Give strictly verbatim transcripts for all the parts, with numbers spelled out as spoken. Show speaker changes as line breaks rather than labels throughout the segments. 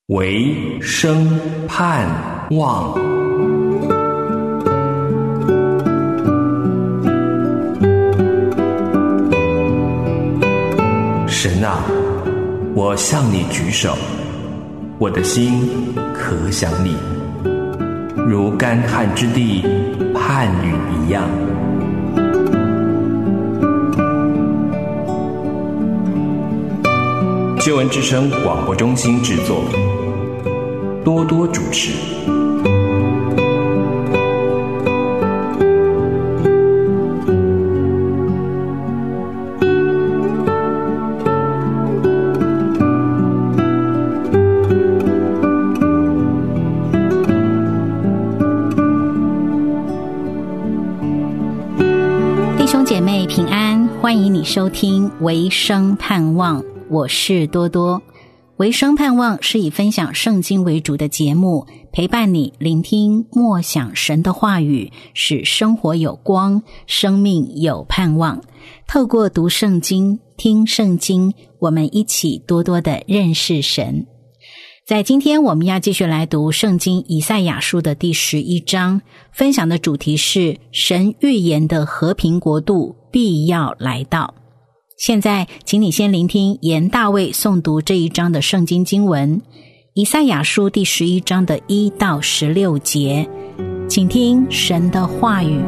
唯生盼望。神啊，我向你举手，我的心可想你，如干旱之地盼雨一样。救恩之声广播中心制作，多多主持。
弟兄姐妹平安，欢迎你收听唯生盼望，我是多多。唯生盼望是以分享圣经为主的节目，陪伴你聆听默想神的话语，使生活有光，生命有盼望。透过读圣经、听圣经，我们一起多多的认识神。在今天我们要继续来读圣经以赛亚书的第十一章，分享的主题是神预言的和平国度必要来到。现在请你先聆听严大卫诵读这一章的圣经经文，以赛亚书第十一章的一到十六节，请听神的话语。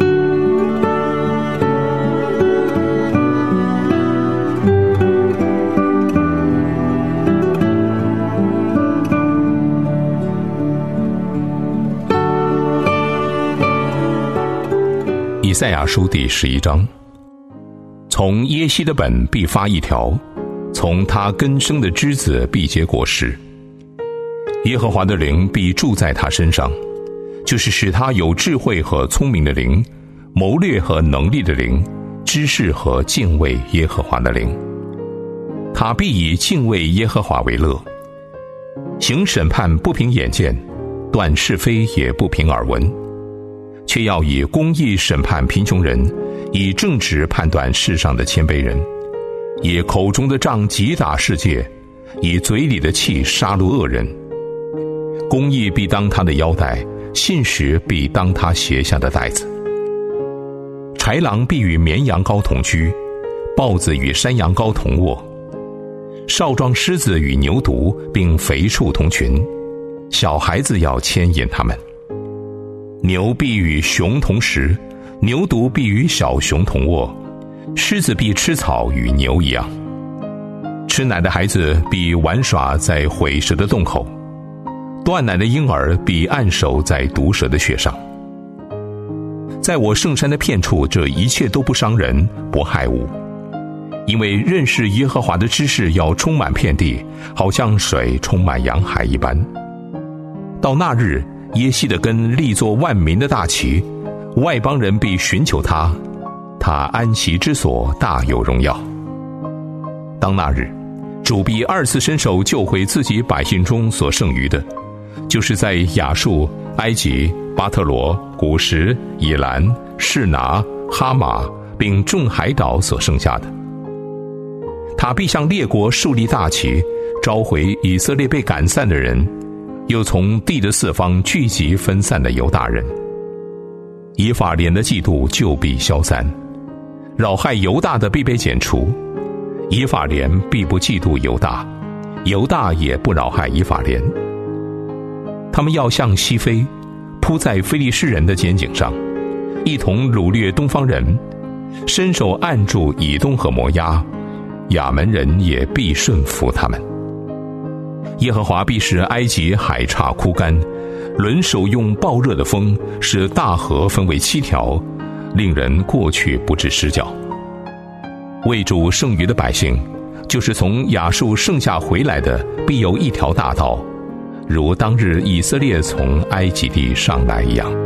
以赛亚书第十一章，从耶西的本必发一条，从他根生的枝子必结果实。耶和华的灵必住在他身上，就是使他有智慧和聪明的灵，谋略和能力的灵，知识和敬畏耶和华的灵。他必以敬畏耶和华为乐，行审判不凭眼见，断是非也不凭耳闻，却要以公义审判贫穷人，以正直判断世上的谦卑人，以口中的杖击打世界，以嘴里的气杀戮恶人。公义必当他的腰带，信实必当他鞋下的带子。豺狼必与绵羊羔同居，豹子与山羊羔同卧，少壮狮子与牛犊并肥畜同群，小孩子要牵引他们。牛必与熊同食，牛犊必与小熊同卧，狮子必吃草与牛一样。吃奶的孩子必玩耍在毁蛇的洞口，断奶的婴儿必按手在毒蛇的穴上。在我圣山的遍处，这一切都不伤人，不害物，因为认识耶和华的知识要充满遍地，好像水充满洋海一般。到那日，耶西的根立作万民的大旗，外邦人必寻求他，他安息之所大有荣耀。当那日，主必二次伸手救回自己百姓中所剩余的，就是在亚述、埃及、巴特罗、古实、以兰、示拿、哈马并众海岛所剩下的。他必向列国树立大旗，召回以色列被赶散的人，又从地的四方聚集分散的犹大人。以法莲的嫉妒就必消散，扰害犹大的必被剪除。以法莲必不嫉妒犹大，犹大也不扰害以法莲。他们要向西飞，扑在非利士人的肩颈上，一同掳掠东方人，伸手按住以东和摩押，亚门人也必顺服他们。耶和华必使埃及海岔枯干，轮手用暴热的风，使大河分为七条，令人过去不致失脚。为主剩余的百姓，就是从亚述剩下回来的，必有一条大道，如当日以色列从埃及地上来一样。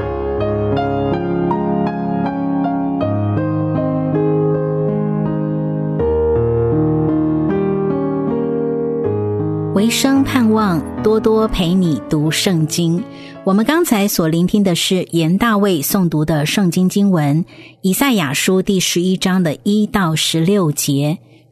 唯生盼望，多多陪你读圣经。我们刚才所聆听的是严大卫诵读的圣经经文，以赛亚书第十一章的一到十六节，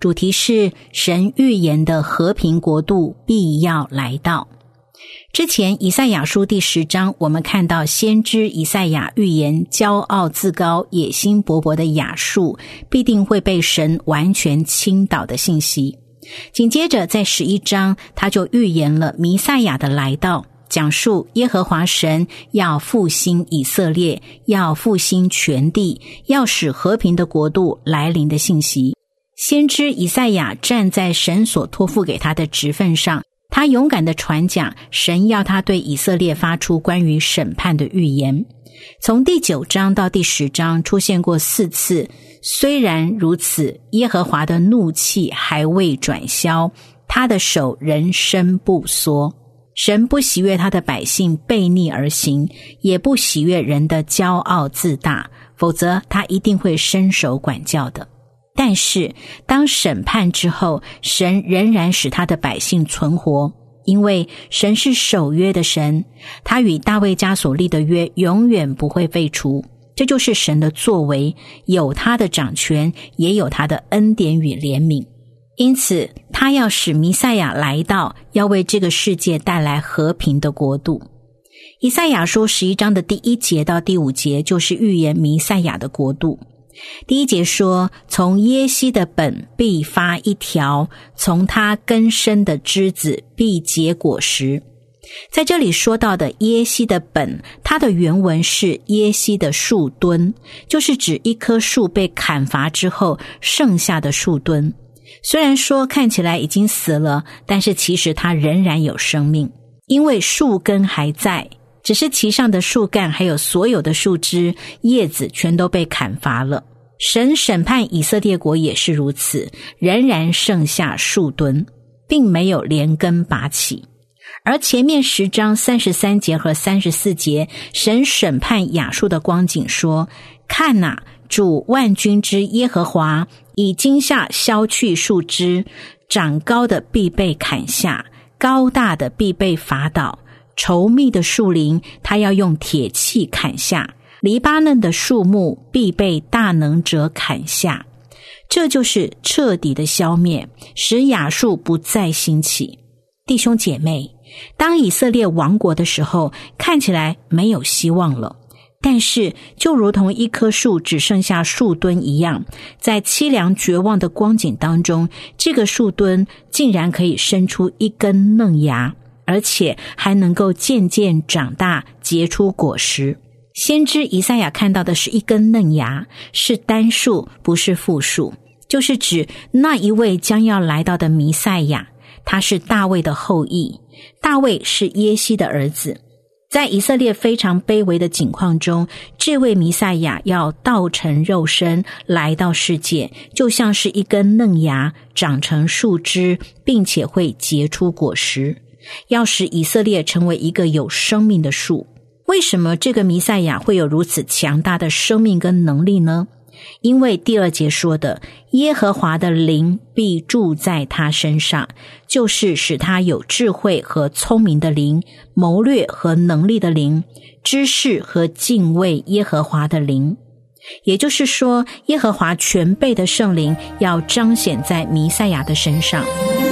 主题是神预言的和平国度必要来到。之前以赛亚书第十章，我们看到先知以赛亚预言骄傲自高、野心勃勃的亚述必定会被神完全倾倒的信息。紧接着在十一章，他就预言了弥赛亚的来到，讲述耶和华神要复兴以色列，要复兴全地，要使和平的国度来临的信息。先知以赛亚站在神所托付给他的职分上，他勇敢地传讲神要他对以色列发出关于审判的预言。从第九章到第十章出现过四次，虽然如此，耶和华的怒气还未转消，他的手仍伸不缩。神不喜悦他的百姓悖逆而行，也不喜悦人的骄傲自大，否则他一定会伸手管教的。但是当审判之后，神仍然使他的百姓存活，因为神是守约的神，他与大卫家所立的约永远不会废除。这就是神的作为，有他的掌权，也有他的恩典与怜悯。因此他要使弥赛亚来到，要为这个世界带来和平的国度。以赛亚书十一章的第一节到第五节就是预言弥赛亚的国度。第一节说，从耶西的本必发一条，从他根生的枝子必结果实。在这里说到的耶西的本，它的原文是耶西的树墩，就是指一棵树被砍伐之后剩下的树墩。虽然说看起来已经死了，但是其实它仍然有生命，因为树根还在，只是其上的树干还有所有的树枝、叶子全都被砍伐了。神审判以色列国也是如此，仍然剩下树墩，并没有连根拔起。而前面十章三十三节和三十四节，神审判亚述的光景说，看哪，主万军之耶和华以惊吓削去树枝，长高的必被砍下，高大的必被伐倒，稠密的树林他要用铁器砍下，黎巴嫩的树木必被大能者砍下。这就是彻底的消灭，使亚述不再兴起。弟兄姐妹，当以色列亡国的时候，看起来没有希望了，但是就如同一棵树只剩下树墩一样，在凄凉绝望的光景当中，这个树墩竟然可以生出一根嫩芽，而且还能够渐渐长大，结出果实。先知以赛亚看到的是一根嫩芽，是单数，不是复数，就是指那一位将要来到的弥赛亚，他是大卫的后裔，大卫是耶西的儿子。在以色列非常卑微的境况中，这位弥赛亚要道成肉身来到世界，就像是一根嫩芽长成树枝，并且会结出果实，要使以色列成为一个有生命的树。为什么这个弥赛亚会有如此强大的生命跟能力呢？因为第二节说的耶和华的灵必住在他身上，就是使他有智慧和聪明的灵，谋略和能力的灵，知识和敬畏耶和华的灵。也就是说，耶和华全备的圣灵要彰显在弥赛亚的身上。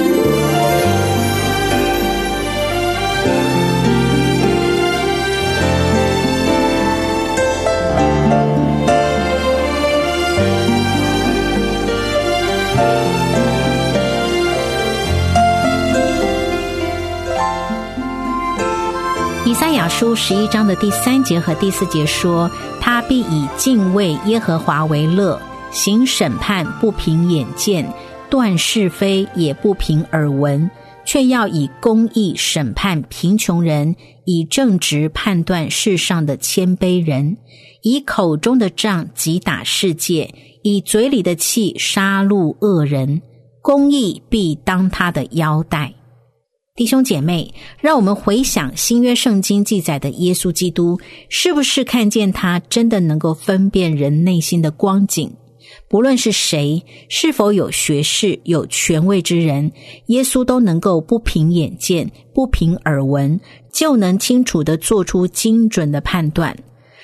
以赛亚书十一章的第三节和第四节说，他必以敬畏耶和华为乐，行审判不凭眼见，断是非也不凭耳闻，却要以公义审判贫穷人，以正直判断世上的谦卑人，以口中的杖击打世界，以嘴里的气杀戮恶人，公义必当他的腰带。弟兄姐妹，让我们回想新约圣经记载的耶稣基督，是不是看见他真的能够分辨人内心的光景？不论是谁，是否有学识、有权位之人，耶稣都能够不凭眼见，不凭耳闻，就能清楚地做出精准的判断。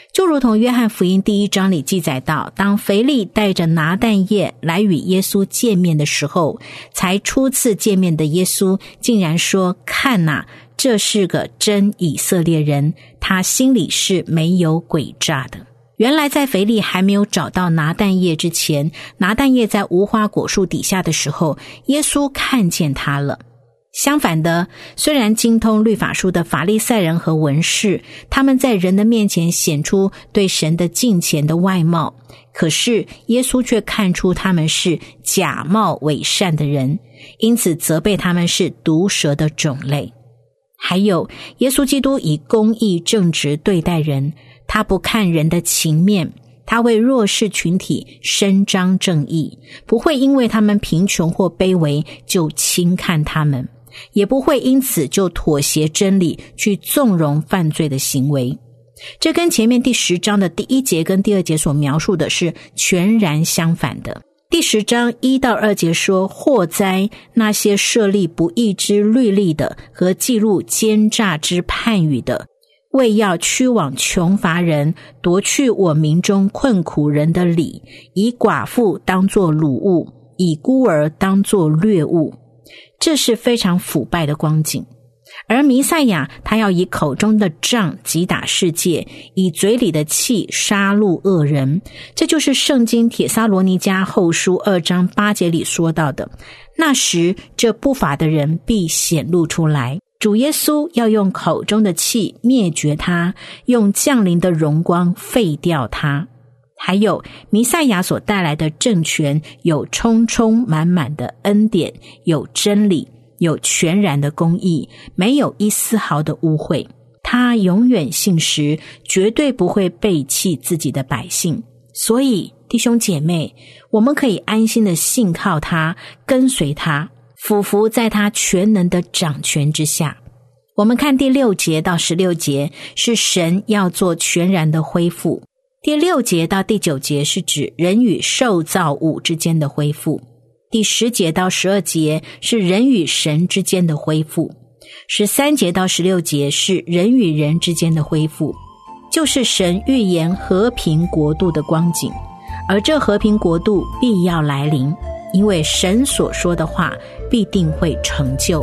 就如同约翰福音第一章里记载到，当腓利带着拿但业来与耶稣见面的时候，才初次见面的耶稣竟然说，看哪，这是个真以色列人，他心里是没有诡诈的。原来在腓利还没有找到拿但业之前，拿但业在无花果树底下的时候，耶稣看见他了。相反的，虽然精通律法书的法利赛人和文士，他们在人的面前显出对神的敬虔的外貌，可是耶稣却看出他们是假冒伪善的人，因此责备他们是毒蛇的种类。还有，耶稣基督以公义正直对待人，他不看人的情面，他为弱势群体伸张正义，不会因为他们贫穷或卑微就轻看他们，也不会因此就妥协真理去纵容犯罪的行为。这跟前面第十章的第一节跟第二节所描述的是全然相反的。第十章一到二节说，祸哉那些设立不义之律例的和记录奸诈之判语的，为要驱往穷乏人，夺去我民中困苦人的理，以寡妇当作掳物，以孤儿当作掠物。这是非常腐败的光景。而弥赛亚他要以口中的杖击打世界，以嘴里的气杀戮恶人。这就是圣经帖撒罗尼迦后书二章八节里说到的，那时这不法的人必显露出来。主耶稣要用口中的气灭绝他，用降临的荣光废掉他。还有弥赛亚所带来的政权，有充充满满的恩典，有真理，有全然的公义，没有一丝毫的污秽。他永远信实，绝对不会背弃自己的百姓。所以弟兄姐妹，我们可以安心的信靠他，跟随他，俯伏在他全能的掌权之下。我们看第六节到十六节，是神要做全然的恢复。第六节到第九节是指人与受造物之间的恢复。第十节到十二节是人与神之间的恢复。十三节到十六节是人与人之间的恢复，就是神预言和平国度的光景。而这和平国度必要来临，因为神所说的话必定会成就。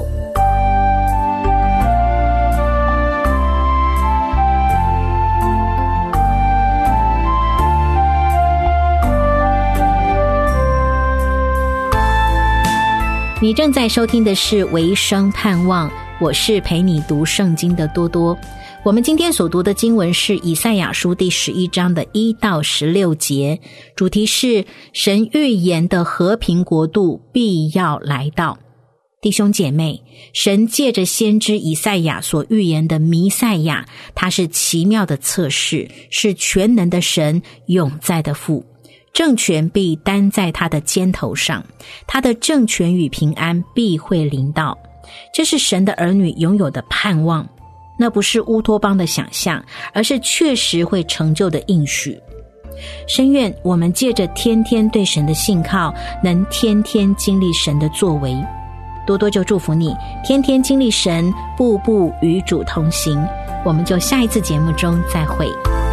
你正在收听的是维生盼望，我是陪你读圣经的多多。我们今天所读的经文是以赛亚书第十一章的一到十六节，主题是神预言的和平国度必要来到。弟兄姐妹，神借着先知以赛亚所预言的弥赛亚，他是奇妙的测试，是全能的神，永在的父，政权必担在他的肩头上，他的政权与平安必会临到。这是神的儿女拥有的盼望，那不是乌托邦的想象，而是确实会成就的应许。深愿我们借着天天对神的信靠，能天天经历神的作为。多多就祝福你天天经历神，步步与主同行。我们就下一次节目中再会。